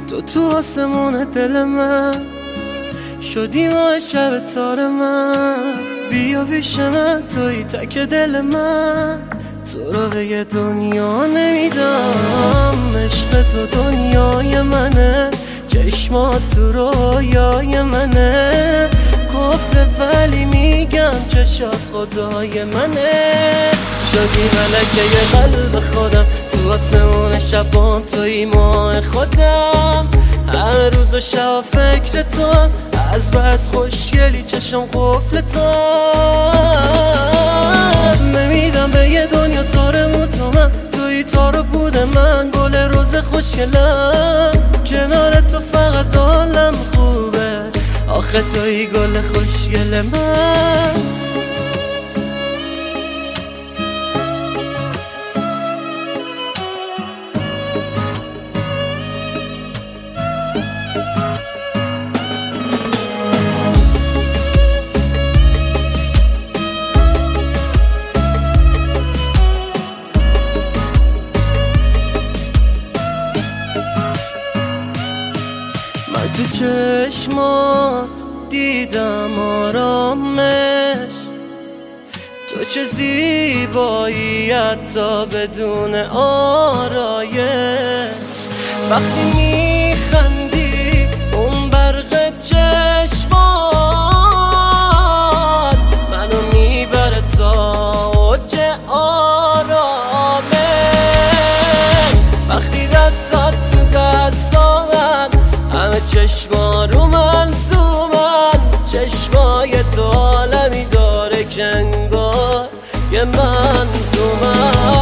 تو آسمون دل من شدی ماه شب تار من، بیا پیش من توی تک دل من. تو رو به یه دنیا نمیدم، عشق تو دنیای منه، چشمات تو رویای منه، گفته ولی میگم چشات خدای منه. شدی ملکه یه قلب خودم، تو آسمون شبام توی ماه خودم، هر روز و شب فکر تو، از بس خوشگلی چشم قفل تو. نمیدم به یه دنیا تارمون تو من، توی تارو بود من، گل روز خوشگلم، کنار تو فقط حالم خوبه، آخه توی گل خوشگل من. تو چشمات دیدم آرامش، تو چه زیبایی حتی بدون آرایش، وقتی میخندی اون برق چشمات منو میبره تا اوج آرامش، وقتی دستات تو دستامن همه چشما رو من زومن، چشمای تو عالمی داره که انگار یه منظومه،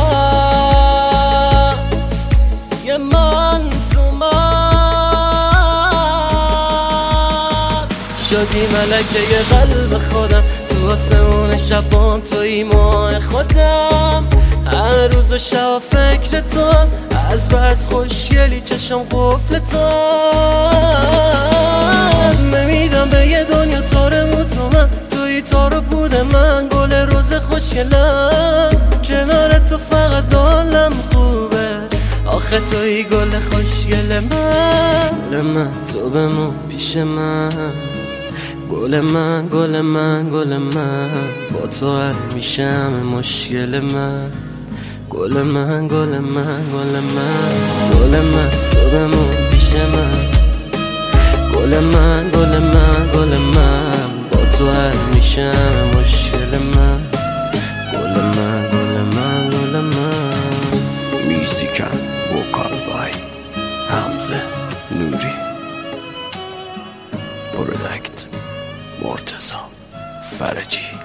یه منظومه. شدی ملکه یه قلب خودم، تو آسمون شبام توی ماه خودم، هر روز و شب فکر تو، از بس خوشگلی چشم قفل تو. نمیدم به یه دنیا تارمون تو من، توی تارو بود من، گل روز خوشگلم، کنار تو فقط حالم خوبه، آخه توی گل خوشگل من. گل من تو بمون پیش من، گل من گل من گل من، با تو حل میشم مشکل من، گل من گل من گل من، گل من تو بمون پیش من، گل من گل من گل من، با تو حل میشم مشکل من، گل من گل من گل من. میوزیکن وکال بای حمزه نوری، پرودکت مرتضی فرجی.